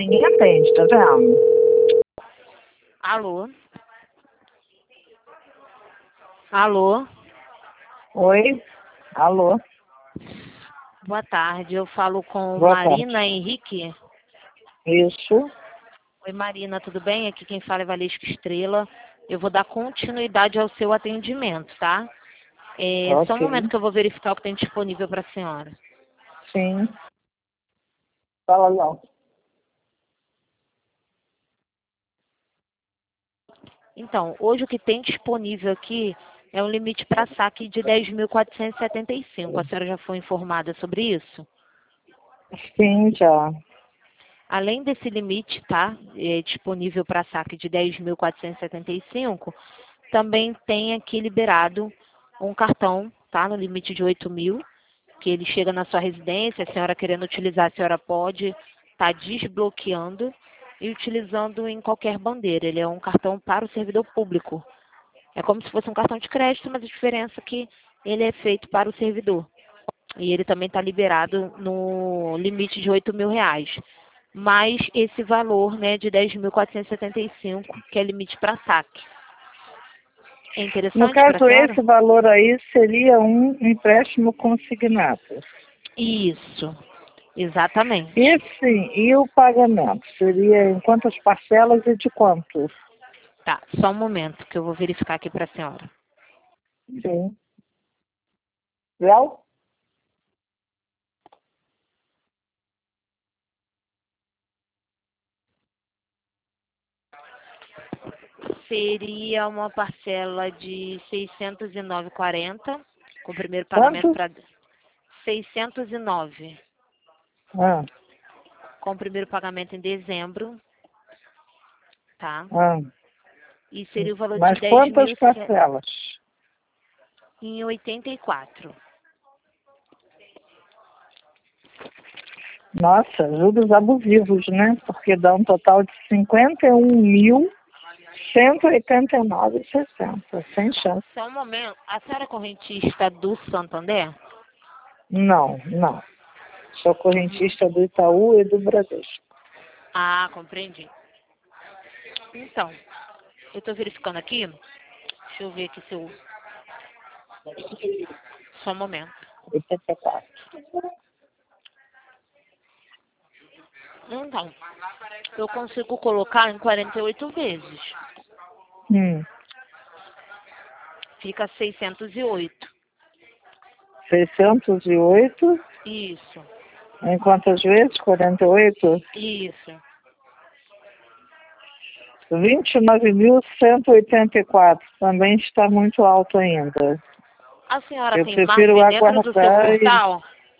ninguém atende, tá vendo? Alô? Alô? Oi? Alô? Boa tarde, eu falo com Boa Marina tarde. Henrique. Isso? Oi, Marina, tudo bem? Aqui quem fala é Valesca Estrela. Eu vou dar continuidade ao seu atendimento, tá? Só um Ok. momento que eu vou verificar o que tem disponível para a senhora. Sim. Fala não. Então, hoje o que tem disponível aqui é um limite para saque de 10.475. A senhora já foi informada sobre isso? Sim, já. Além desse limite, tá? Disponível para saque de 10.475, também tem aqui liberado um cartão, tá? No limite de 8.000, que ele chega na sua residência, a senhora querendo utilizar, a senhora pode estar desbloqueando e utilizando em qualquer bandeira. Ele é um cartão para o servidor público. É como se fosse um cartão de crédito, mas a diferença é que ele é feito para o servidor. E ele também está liberado no limite de 8.000 reais. Mais esse valor, né, de 10.475, que é limite para saque. É No interessante para a caso, senhora? esse valor aí seria um empréstimo consignado. Isso, exatamente. E sim, e o pagamento? Seria em quantas parcelas e de quanto? Tá, só um momento que eu vou verificar aqui para a senhora. Sim. Léo? Seria uma parcela de 609,40, com o primeiro pagamento Quanto? para 609, Ah, com o primeiro pagamento em dezembro, tá? ah. E seria o valor de Mas 10 quantas mil parcelas? em 84. Nossa, juros abusivos, né? Porque dá um total de 51.189,60. Sem chance. Só um momento. A senhora é correntista do Santander? Não, não. Sou Uhum. correntista do Itaú e do Bradesco. Ah, compreendi. Então, eu estou verificando aqui. Deixa eu ver aqui se eu... Só um momento. 84. Então, eu consigo colocar em 48 vezes. Hum. Fica 608. 608. Isso, Em quantas vezes? 48? isso. 29.184. Também está muito alto ainda. A senhora Eu tem prefiro margem dentro do seu aguardar e... portal?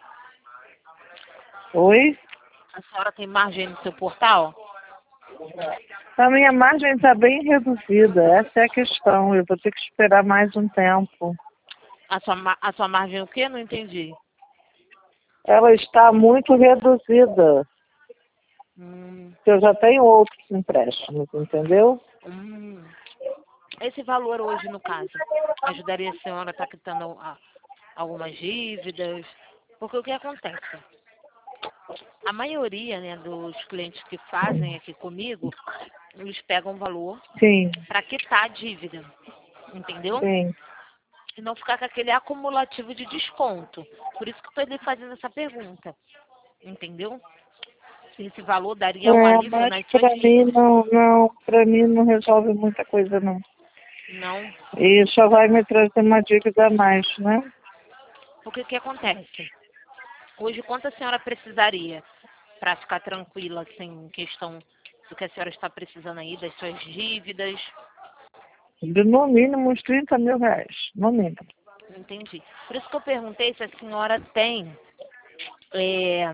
Oi? A senhora tem margem no seu portal? A minha margem está bem reduzida, essa é a questão. Eu vou ter que esperar mais um tempo. A sua margem o quê? Não entendi. Ela está muito reduzida. Hum, Eu já tenho outros empréstimos, entendeu? hum. Esse valor hoje, no caso, ajudaria a senhora a estar quitando algumas dívidas? Porque o que acontece? A maioria, né, dos clientes que fazem aqui comigo, eles pegam o valor Sim, para quitar a dívida, entendeu? sim. E não ficar com aquele acumulativo de desconto. Por isso que eu estou lhe fazendo essa pergunta, entendeu? Se esse valor daria um É, alívio mas nas suas para mim dívidas. para mim não resolve muita coisa não. Não. E só vai me trazer uma dívida a mais, né? Porque o que acontece? Hoje, quanto a senhora precisaria para ficar tranquila, sem questão do que a senhora está precisando aí, das suas dívidas? De no mínimo uns 30 mil reais, no mínimo. Entendi. Por isso que eu perguntei se a senhora tem é,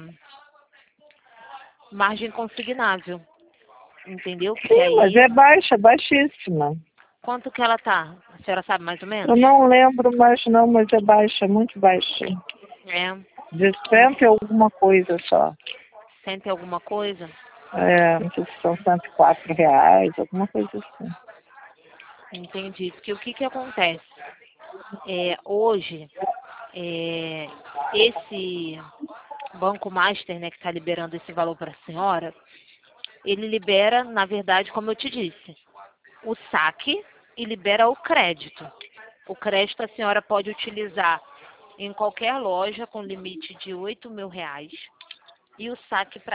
margem consignável, entendeu? Porque Sim, mas aí, é baixa, baixíssima. quanto que ela tá? A senhora sabe mais ou Eu menos? não lembro mais não, mas é baixa, muito baixa. É, De 100 e alguma coisa só. sente alguma coisa? É, não sei se são R$ 104, alguma coisa assim. Entendi. Porque o que que acontece? Hoje, é, esse Banco Master, né, que está liberando esse valor para a senhora, Ele libera, na verdade, como eu te disse, o saque e libera o crédito. O crédito a senhora pode utilizar em qualquer loja com limite de R$ 8.000 e o saque para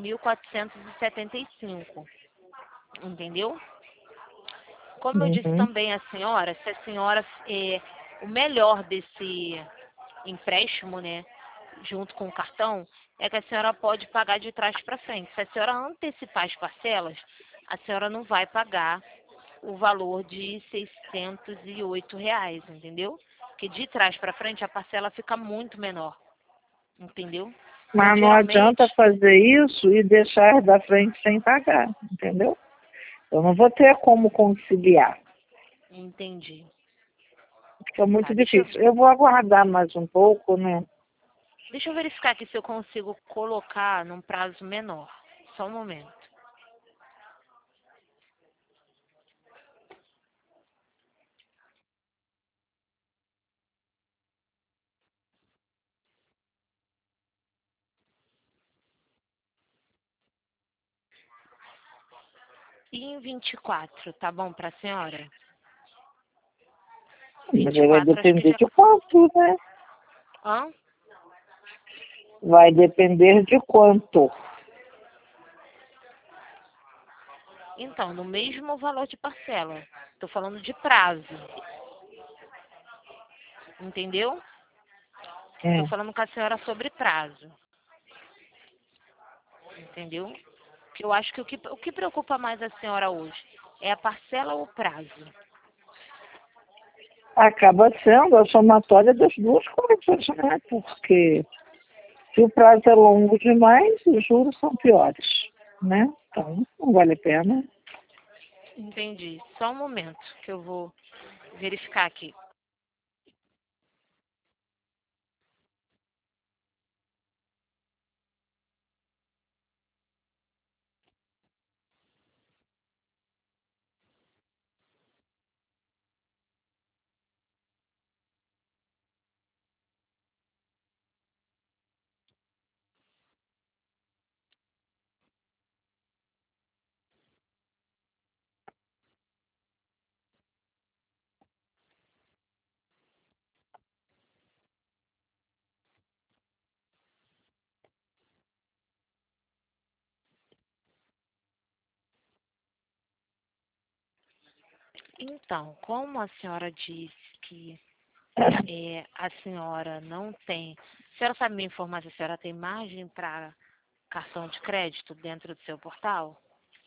10.475, entendeu? Como eu disse Uhum. também à senhora, se a senhora o melhor desse empréstimo, né, junto com o cartão, é que a senhora pode pagar de trás para frente. Se a senhora antecipar as parcelas, a senhora não vai pagar o valor de R$ 608, entendeu? Porque de trás para frente a parcela fica muito menor, entendeu? Então, Mas não geralmente, adianta fazer isso e deixar da frente sem pagar, entendeu? Eu não vou ter como conciliar. entendi. Fica muito Tá, difícil. Eu vou aguardar mais um pouco, né? deixa eu verificar aqui se eu consigo colocar num prazo menor. Só um momento. E em 24, tá bom para a senhora? Mas aí vai 24, acho que depender já. de quanto, né? Hã? Vai depender de quanto. Então, no mesmo valor de parcela. Tô falando de prazo, entendeu? Tô É. falando com a senhora sobre prazo, entendeu? Que eu acho que o que preocupa mais a senhora hoje é a parcela ou o prazo? Acaba sendo a somatória das duas coisas, né? Porque se o prazo é longo demais, os juros são piores, né? Então, não vale a pena. Entendi. Só um momento que eu vou verificar aqui. Então, como a senhora disse que a senhora não tem. A senhora sabe me informar se a senhora tem margem para cartão de crédito dentro do seu portal?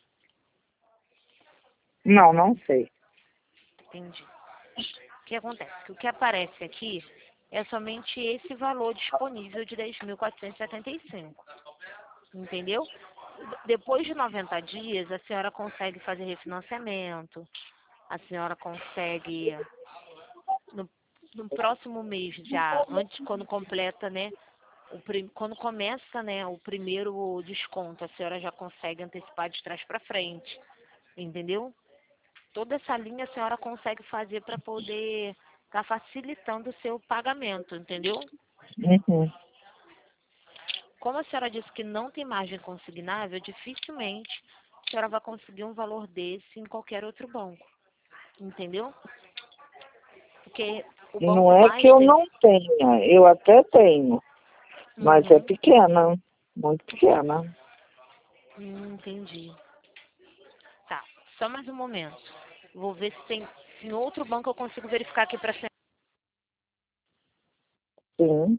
Não, não sei. Entendi. O que acontece? Que o que aparece aqui é somente esse valor disponível de 10.475, entendeu? Depois de 90 dias, a senhora consegue fazer refinanciamento, a senhora consegue, no, no próximo mês já, antes, quando completa, né, quando começa, né, o primeiro desconto, a senhora já consegue antecipar de trás para frente, entendeu? Toda essa linha a senhora consegue fazer para poder estar facilitando o seu pagamento, entendeu? Uhum. Como a senhora disse que não tem margem consignável, dificilmente a senhora vai conseguir um valor desse em qualquer outro banco, entendeu? Porque o Não banco é que eu Master. não tenha, eu até tenho, mas é Uhum, pequena, muito pequena. entendi. Tá, só mais um momento. Vou ver se em outro banco eu consigo verificar aqui para senhora. Sim.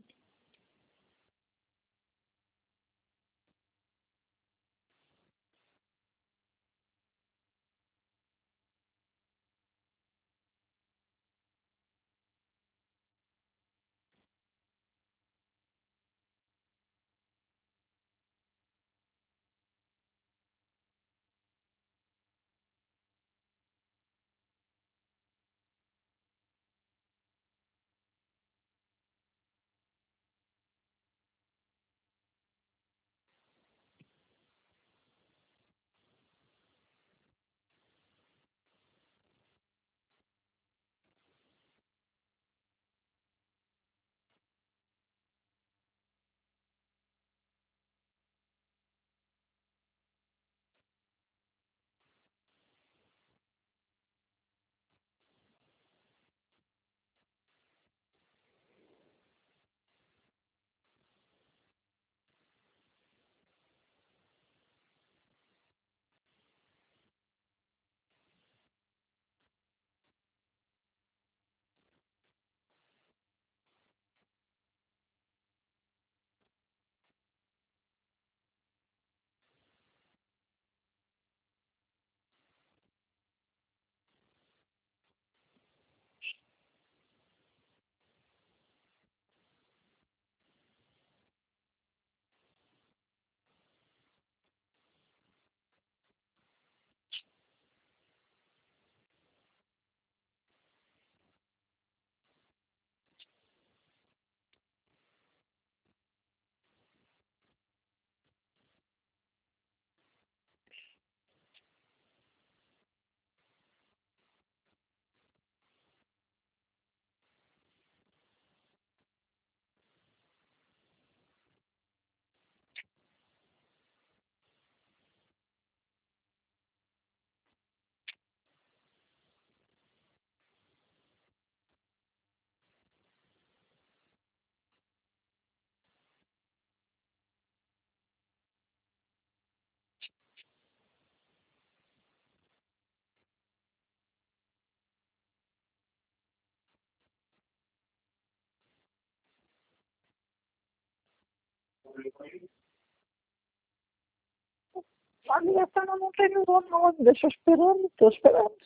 A minha cama não terminou, não. Me deixa esperando, estou esperando.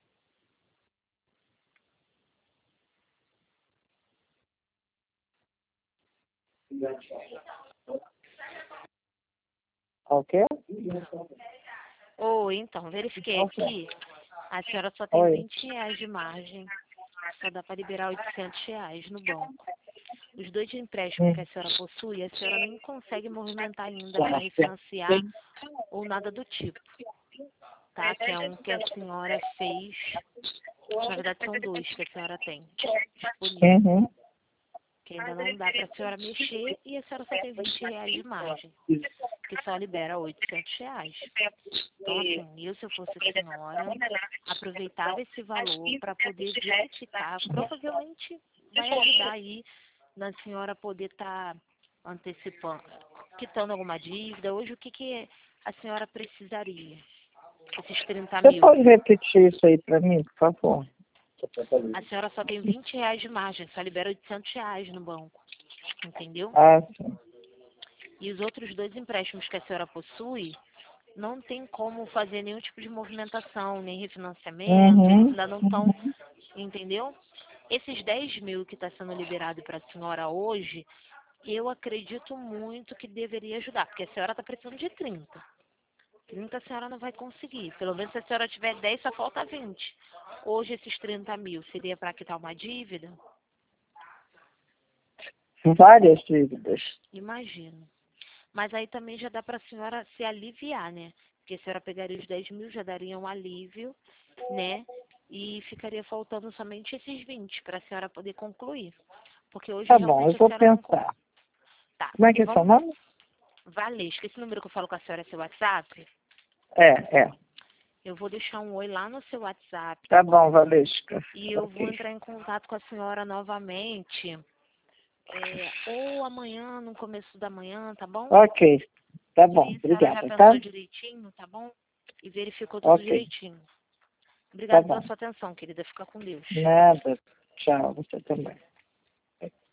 Ok? Ou então, verifiquei Ok. aqui, a senhora só tem Oi. R$ 20 de margem, só dá para liberar R$ 800 no banco. Os dois empréstimos que a senhora possui, a senhora nem consegue movimentar ainda para refinanciar ou nada do tipo, tá? Que é um que a senhora fez, na verdade são dois que a senhora tem disponível, Uhum. que ainda não dá para a senhora mexer e a senhora só tem R$ 20 de margem, que só libera R$ 800. Então, assim, eu, se eu fosse a senhora, aproveitava esse valor para poder verificar. Provavelmente vai ajudar aí na senhora poder estar antecipando, quitando alguma dívida. Hoje, o que, que a senhora precisaria? Esses 30 Você mil. pode repetir isso aí para mim, por favor? A senhora só tem R$ 20 de margem, só libera R$ 800 no banco. Entendeu? Ah, sim. E os outros dois empréstimos que a senhora possui, não tem como fazer nenhum tipo de movimentação, nem refinanciamento, eles Uhum. ainda não estão, entendeu? Esses 10 mil que está sendo liberado para a senhora hoje, eu acredito muito que deveria ajudar, porque a senhora está precisando de 30. 30 a senhora não vai conseguir. Pelo menos se a senhora tiver 10, só falta 20. Hoje esses 30 mil seria para quitar uma dívida? Várias dívidas. Imagino. Mas aí também já dá para a senhora se aliviar, né? Porque a senhora pegaria os 10 mil, já daria um alívio, né? E ficaria faltando somente esses 20 para a senhora poder concluir. Porque hoje Tá bom, eu realmente a vou senhora não... pensar. Tá, Como é que é seu vamos... nome? Valesca, esse número que eu falo com a senhora é seu WhatsApp? É. Eu vou deixar um oi lá no seu WhatsApp, tá Tá bom, bom? Valesca. E eu vou Ok. entrar em contato com a senhora novamente, ou amanhã, no começo da manhã, tá bom? Ok. Tá E bom, aí a senhora já obrigada, tá? pensou direitinho, tá bom? E verificou tudo Ok, direitinho. tá Obrigada pela bom. sua atenção, querida. Fica com Deus. Nada. Tchau, você também.